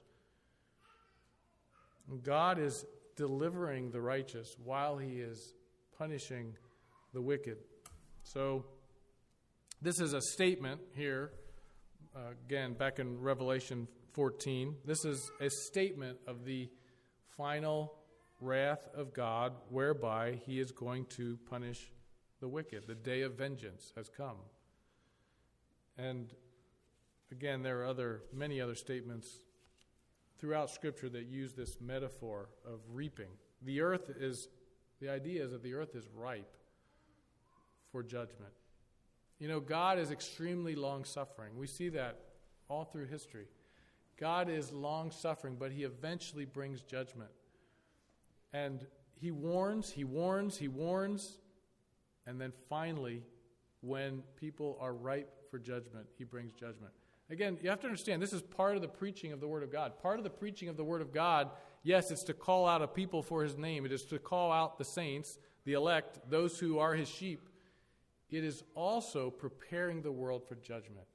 And God is delivering the righteous while he is punishing the wicked. So this is a statement here, uh, again, back in Revelation fourteen. This is a statement of the final wrath of God whereby he is going to punish the wicked. The day of vengeance has come. And again, there are other many other statements throughout Scripture that use this metaphor of reaping. The earth is, the idea is that the earth is ripe for judgment. You know, God is extremely long-suffering. We see that all through history. God is long-suffering, but he eventually brings judgment. And he warns, he warns, he warns, and then finally, when people are ripe for judgment, he brings judgment. Again, you have to understand, this is part of the preaching of the Word of God. Part of the preaching of the Word of God, yes, it's to call out a people for his name. It is to call out the saints, the elect, those who are his sheep. It is also preparing the world for judgment.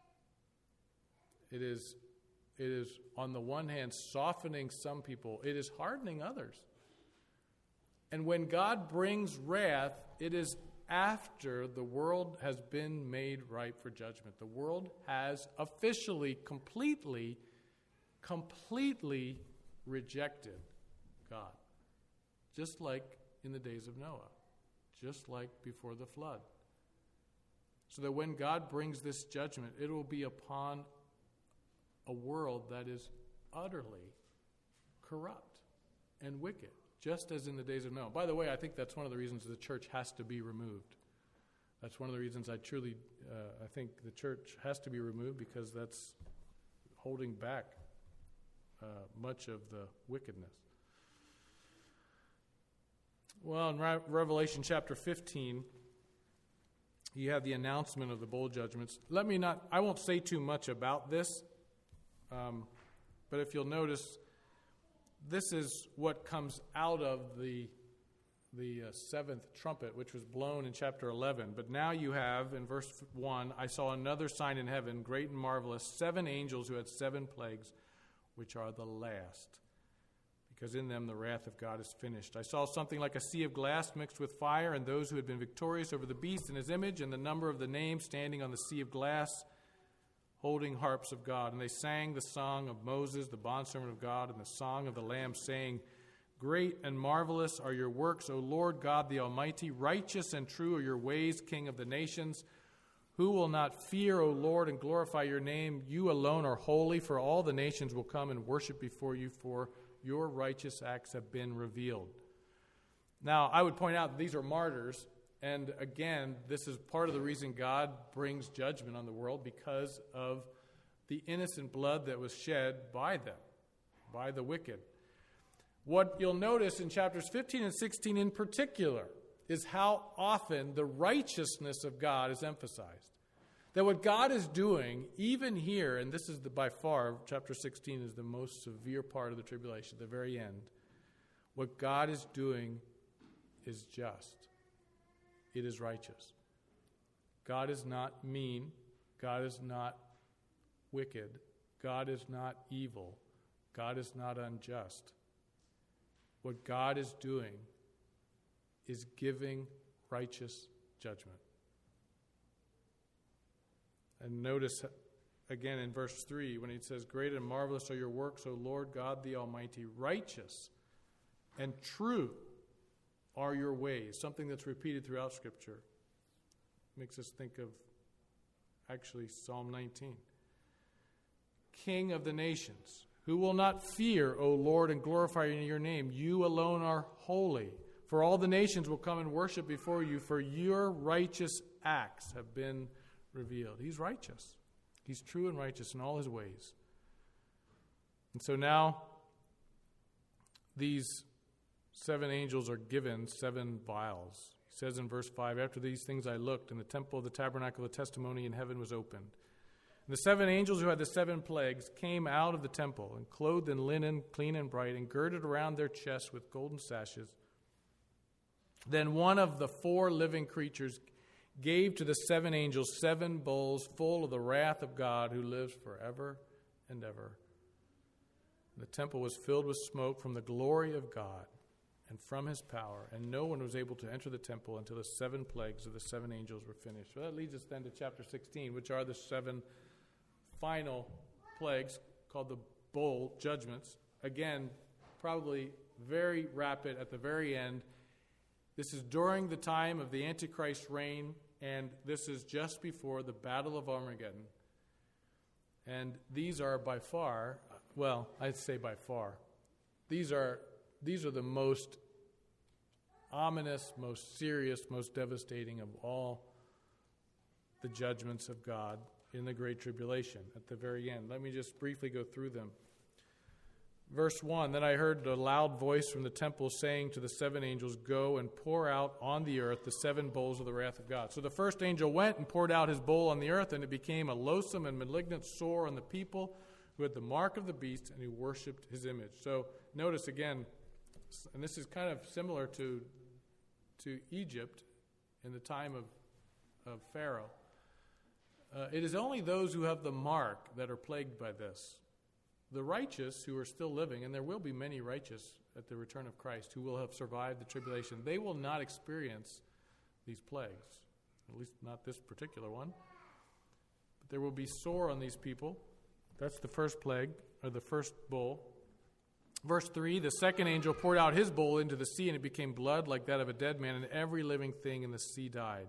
It is, it is, on the one hand, softening some people. It is hardening others. And when God brings wrath, it is after the world has been made ripe for judgment. The world has officially, completely, completely rejected God. Just like in the days of Noah. Just like before the flood. So that when God brings this judgment, it will be upon a world that is utterly corrupt and wicked. Just as in the days of Noah. By the way, I think that's one of the reasons the church has to be removed. That's one of the reasons I truly, uh, I think the church has to be removed, because that's holding back uh, much of the wickedness. Well, in Re- Revelation chapter fifteen, you have the announcement of the bowl judgments. Let me not, I won't say too much about this, um, but if you'll notice, this is what comes out of the the uh, seventh trumpet, which was blown in chapter eleven. But now you have, in verse one, I saw another sign in heaven, great and marvelous, seven angels who had seven plagues, which are the last, because in them the wrath of God is finished. I saw something like a sea of glass mixed with fire, and those who had been victorious over the beast and his image, and the number of the names standing on the sea of glass, holding harps of God. And they sang the song of Moses, the bondservant of God, and the song of the Lamb, saying, Great and marvelous are your works, O Lord God the Almighty. Righteous and true are your ways, King of the nations. Who will not fear, O Lord, and glorify your name? You alone are holy, for all the nations will come and worship before you, for your righteous acts have been revealed. Now, I would point out that these are martyrs, and again, this is part of the reason God brings judgment on the world, because of the innocent blood that was shed by them, by the wicked. What you'll notice in chapters fifteen and sixteen in particular is how often the righteousness of God is emphasized. That what God is doing, even here, and this is the, by far, chapter sixteen is the most severe part of the tribulation, the very end. What God is doing is just. It is righteous. God is not mean. God is not wicked. God is not evil. God is not unjust. What God is doing is giving righteous judgment. And notice again in verse three when he says, "Great and marvelous are your works, O Lord God the Almighty. Righteous and true are your ways." Something that's repeated throughout Scripture. Makes us think of actually Psalm nineteen. King of the nations, who will not fear, O Lord, and glorify your name? You alone are holy. For all the nations will come and worship before you, for your righteous acts have been revealed. He's righteous. He's true and righteous in all his ways. And so now these seven angels are given seven vials. He says in verse five, "After these things I looked, and the temple of the tabernacle of testimony in heaven was opened. And the seven angels who had the seven plagues came out of the temple, and clothed in linen, clean and bright, and girded around their chests with golden sashes. Then one of the four living creatures gave to the seven angels seven bowls full of the wrath of God, who lives forever and ever. And the temple was filled with smoke from the glory of God and from his power, and no one was able to enter the temple until the seven plagues of the seven angels were finished." So that leads us then to chapter sixteen, which are the seven final plagues called the bowl judgments. Again, probably very rapid at the very end. This is during the time of the Antichrist reign, and this is just before the Battle of Armageddon. And these are by far, well, I'd say by far, these are these are the most ominous, most serious, most devastating of all the judgments of God in the Great Tribulation at the very end. Let me just briefly go through them. Verse one, "Then I heard a loud voice from the temple saying to the seven angels, 'Go and pour out on the earth the seven bowls of the wrath of God.' So the first angel went and poured out his bowl on the earth, and it became a loathsome and malignant sore on the people who had the mark of the beast and who worshipped his image." So notice again, and this is kind of similar to, to Egypt in the time of, of Pharaoh. Uh, it is only those who have the mark that are plagued by this. The righteous who are still living, and there will be many righteous at the return of Christ who will have survived the tribulation, they will not experience these plagues, at least not this particular one. But there will be sore on these people. That's the first plague, or the first bowl. Verse three, "The second angel poured out his bowl into the sea, and it became blood like that of a dead man, and every living thing in the sea died."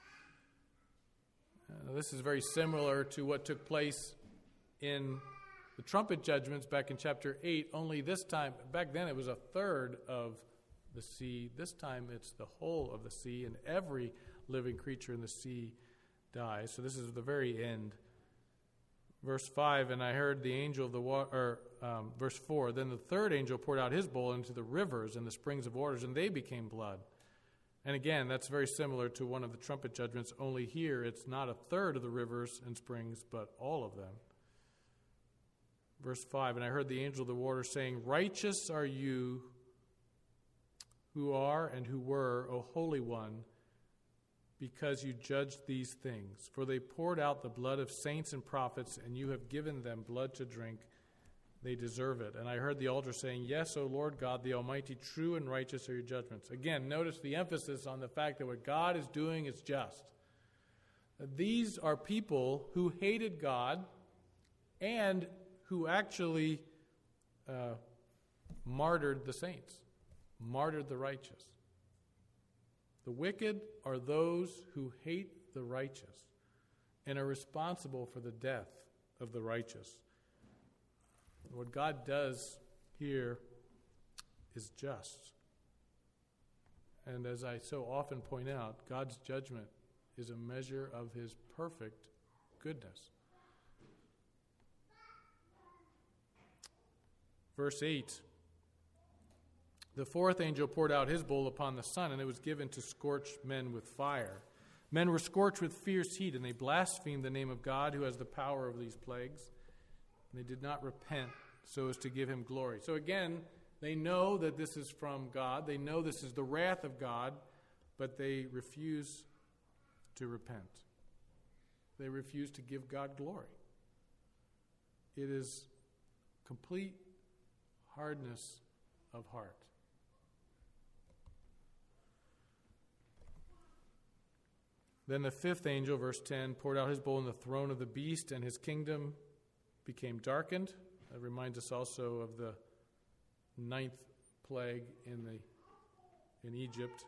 Uh, this is very similar to what took place in the trumpet judgments back in chapter eight, only this time, back then it was a third of the sea. This time it's the whole of the sea, and every living creature in the sea dies. So this is the very end. Verse five, "And I heard the angel of the water," or um, verse four, "Then the third angel poured out his bowl into the rivers and the springs of waters, and they became blood." And again, that's very similar to one of the trumpet judgments, only here it's not a third of the rivers and springs, but all of them. Verse five, "And I heard the angel of the water saying, 'Righteous are you who are and who were, O Holy One, because you judged these things. For they poured out the blood of saints and prophets, and you have given them blood to drink. They deserve it.' And I heard the altar saying, 'Yes, O Lord God, the Almighty, true and righteous are your judgments.'" Again, notice the emphasis on the fact that what God is doing is just. These are people who hated God and who actually uh, martyred the saints, martyred the righteous. The wicked are those who hate the righteous. and are responsible for the death of the righteous. What God does here is just. And as I so often point out, God's judgment is a measure of his perfect goodness. Verse eight, the fourth angel poured out his bowl upon the sun, and it was given to scorch men with fire. Men were scorched with fierce heat, and they blasphemed the name of God who has the power of these plagues. And they did not repent so as to give him glory. So again, they know that this is from God. They know this is the wrath of God, but they refuse to repent. They refuse to give God glory. It is complete hardness of heart. Then the fifth angel, verse ten, poured out his bowl on the throne of the beast, and his kingdom became darkened. That reminds us also of the ninth plague in the in Egypt.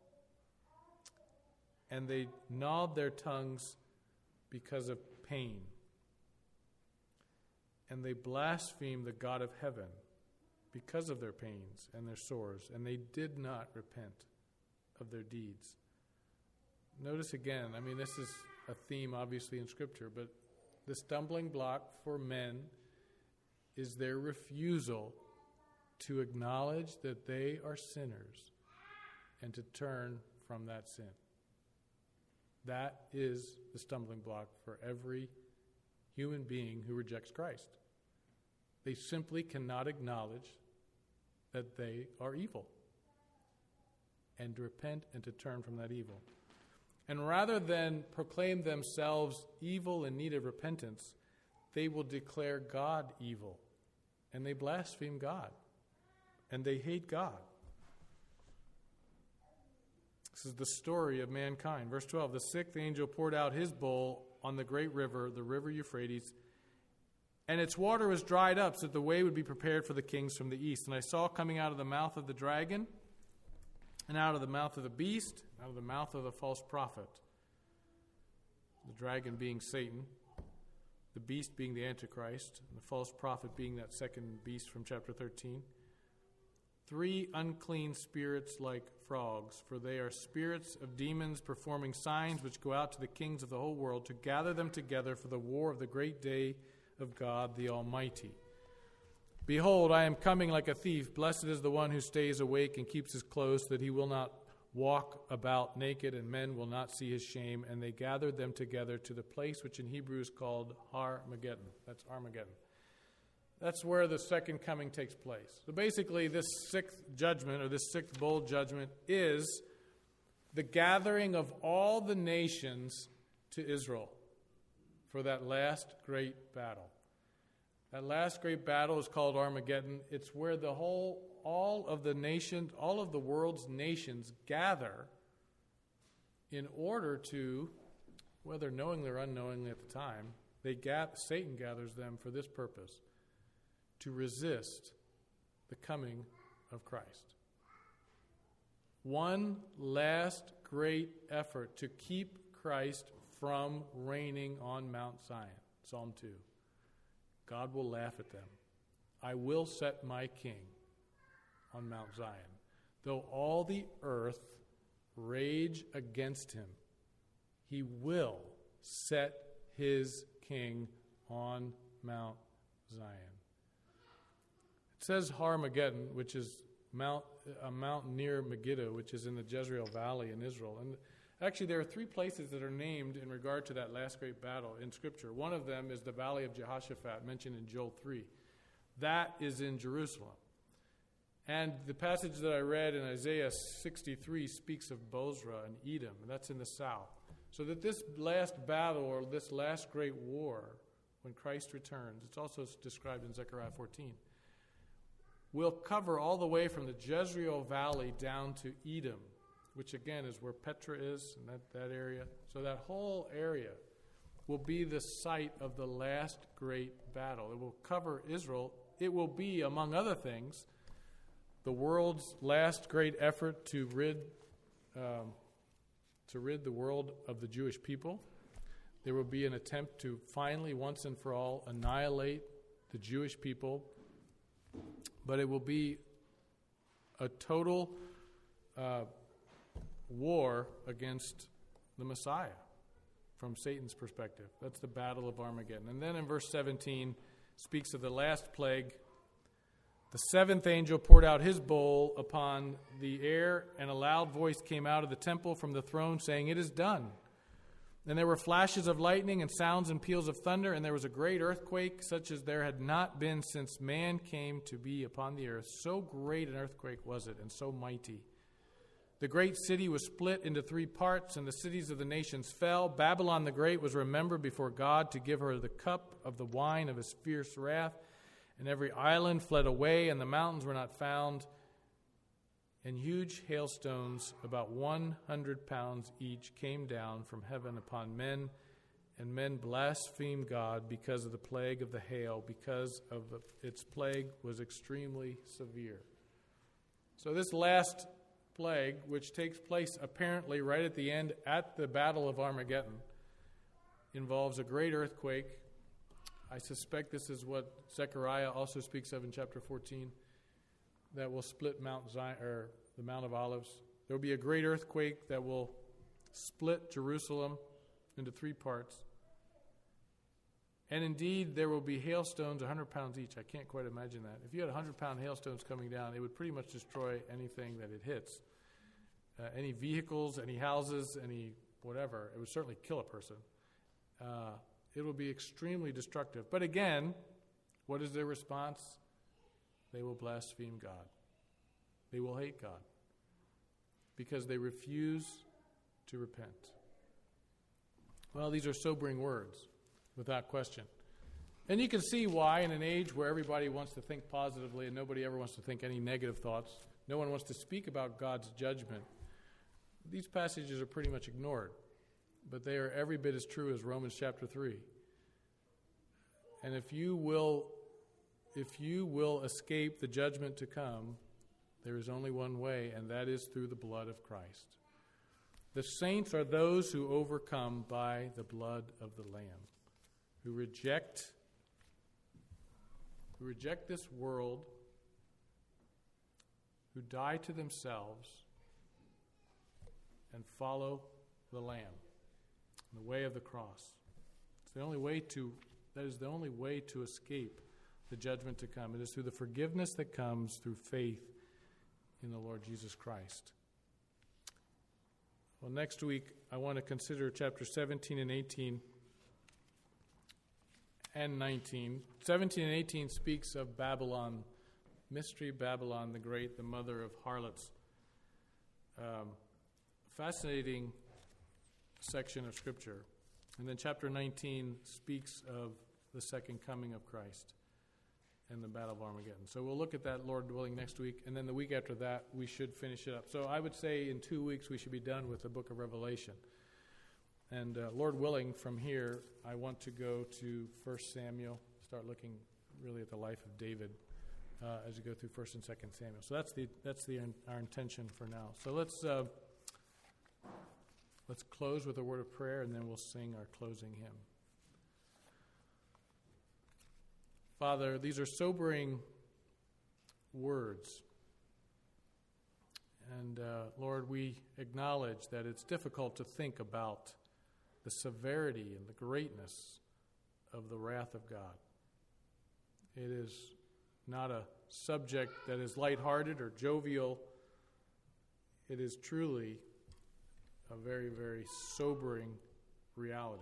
And they gnawed their tongues because of pain. And they blasphemed the God of heaven because of their pains and their sores, and they did not repent of their deeds. Notice again, I mean, this is a theme obviously in Scripture, but the stumbling block for men is their refusal to acknowledge that they are sinners and to turn from that sin. That is the stumbling block for every human being who rejects Christ. They simply cannot acknowledge that they are evil and to repent and to turn from that evil. And rather than proclaim themselves evil in need of repentance, they will declare God evil. And they blaspheme God. And they hate God. This is the story of mankind. Verse twelve, the sixth angel poured out his bowl on the great river, the river Euphrates, and its water was dried up so that the way would be prepared for the kings from the east. And I saw coming out of the mouth of the dragon, and out of the mouth of the beast, out of the mouth of the false prophet, the dragon being Satan, the beast being the Antichrist, and the false prophet being that second beast from chapter thirteen, three unclean spirits like frogs, for they are spirits of demons performing signs which go out to the kings of the whole world to gather them together for the war of the great day of God the Almighty. Behold, I am coming like a thief. Blessed is the one who stays awake and keeps his clothes, so that he will not walk about naked, and men will not see his shame. And they gathered them together to the place which in Hebrew is called Har-Mageddon. That's Armageddon. That's where the second coming takes place. So basically, this sixth judgment, or this sixth bowl judgment, is the gathering of all the nations to Israel for that last great battle. That last great battle is called Armageddon. It's where the whole, all of the nations, all of the world's nations gather in order to, whether knowingly or unknowingly at the time, they gather, Satan gathers them for this purpose, to resist the coming of Christ. One last great effort to keep Christ from reigning on Mount Zion. Psalm two. God will laugh at them. I will set my king on Mount Zion. Though all the earth rage against him, he will set his king on Mount Zion. It says Har-Mageddon, which is mount, a mountain near Megiddo, which is in the Jezreel Valley in Israel. And actually, there are three places that are named in regard to that last great battle in Scripture. One of them is the Valley of Jehoshaphat, mentioned in Joel three. That is in Jerusalem. And the passage that I read in Isaiah sixty-three speaks of Bozrah and Edom, and that's in the south. So that this last battle, or this last great war, when Christ returns, it's also described in Zechariah fourteen, will cover all the way from the Jezreel Valley down to Edom, which again is where Petra is, and that, that area. So that whole area will be the site of the last great battle. It will cover Israel. It will be, among other things, the world's last great effort to rid, um, to rid the world of the Jewish people. There will be an attempt to finally, once and for all, annihilate the Jewish people, but it will be a total uh, war against the Messiah from Satan's perspective. That's the battle of Armageddon. And then in verse seventeen speaks of the last plague. The seventh angel poured out his bowl upon the air, and a loud voice came out of the temple from the throne saying, "It is done." And there were flashes of lightning and sounds and peals of thunder, and there was a great earthquake, such as there had not been since man came to be upon the earth. So great an earthquake was it, and so mighty. The great city was split into three parts, and the cities of the nations fell. Babylon the Great was remembered before God to give her the cup of the wine of his fierce wrath. And every island fled away, and the mountains were not found. And huge hailstones, about one hundred pounds each, came down from heaven upon men, and men blasphemed God because of the plague of the hail, because of its plague was extremely severe. So this last plague, which takes place apparently right at the end at the Battle of Armageddon, involves a great earthquake. I suspect this is what Zechariah also speaks of in chapter fourteen, that will split Mount Zion, or the Mount of Olives. There will be a great earthquake that will split Jerusalem into three parts. And indeed, there will be hailstones, one hundred pounds each. I can't quite imagine that. If you had one hundred pound hailstones coming down, it would pretty much destroy anything that it hits. Uh, any vehicles, any houses, any whatever. It would certainly kill a person. Uh, it will be extremely destructive. But again, what is their response? They will blaspheme God. They will hate God because they refuse to repent. Well, these are sobering words, without question. And you can see why in an age where everybody wants to think positively and nobody ever wants to think any negative thoughts, no one wants to speak about God's judgment, these passages are pretty much ignored. But they are every bit as true as Romans chapter three. And if you will, if you will escape the judgment to come, there is only one way, and that is through the blood of Christ. The saints are those who overcome by the blood of the Lamb, who reject, who reject this world, who die to themselves, and follow the Lamb, the way of the cross. It's the only way to, that is the only way to escape the judgment to come. It is through the forgiveness that comes through faith in the Lord Jesus Christ. Well, next week, I want to consider chapter seventeen and eighteen and nineteen. seventeen and eighteen speaks of Babylon, Mystery Babylon the Great, the mother of harlots. Um, fascinating section of Scripture. And then chapter nineteen speaks of the second coming of Christ and the Battle of Armageddon. So we'll look at that, Lord willing, next week. And then the week after that, we should finish it up. So I would say in two weeks we should be done with the book of Revelation. And uh, Lord willing, from here, I want to go to First Samuel, start looking really at the life of David uh, as we go through First and Second Samuel. So that's the that's the our intention for now. So let's uh, let's close with a word of prayer, and then we'll sing our closing hymn. Father, these are sobering words. And uh, Lord, we acknowledge that it's difficult to think about the severity and the greatness of the wrath of God. It is not a subject that is lighthearted or jovial. It is truly a very, very sobering reality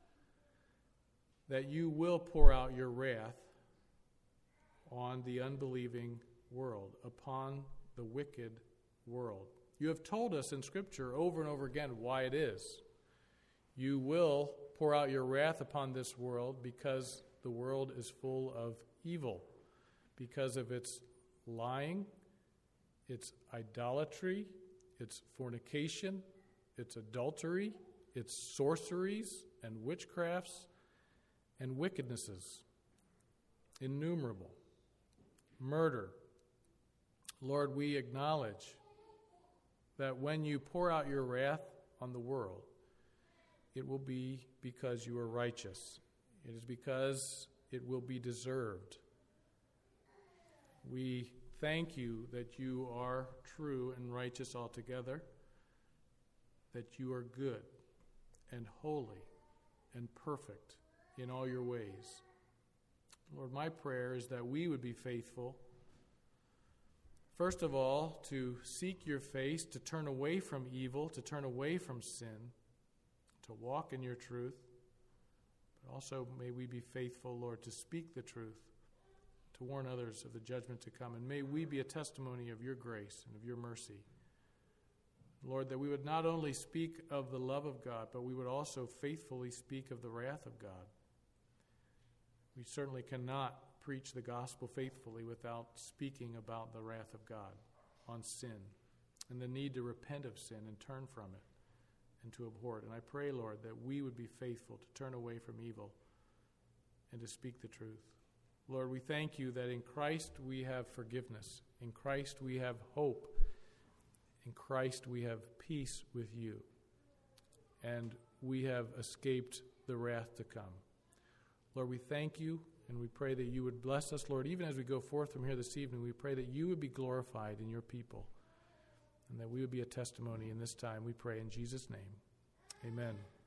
that you will pour out your wrath on the unbelieving world, upon the wicked world. You have told us in Scripture over and over again why it is. You will pour out your wrath upon this world because the world is full of evil, because of its lying, its idolatry, its fornication, its adultery, its sorceries and witchcrafts and wickednesses, innumerable. Murder. Lord, we acknowledge that when you pour out your wrath on the world, it will be because you are righteous. It is because it will be deserved. We thank you that you are true and righteous altogether, that you are good and holy and perfect in all your ways. Lord, my prayer is that we would be faithful, first of all, to seek your face, to turn away from evil, to turn away from sin, to walk in your truth. But also may we be faithful, Lord, to speak the truth, to warn others of the judgment to come. And may we be a testimony of your grace and of your mercy. Lord, that we would not only speak of the love of God, but we would also faithfully speak of the wrath of God. We certainly cannot preach the gospel faithfully without speaking about the wrath of God on sin and the need to repent of sin and turn from it and to abhor it. And I pray, Lord, that we would be faithful to turn away from evil and to speak the truth. Lord, we thank you that in Christ we have forgiveness. In Christ we have hope. In Christ we have peace with you. And we have escaped the wrath to come. Lord, we thank you, and we pray that you would bless us, Lord. Even as we go forth from here this evening, we pray that you would be glorified in your people and that we would be a testimony in this time. We pray in Jesus' name. Amen.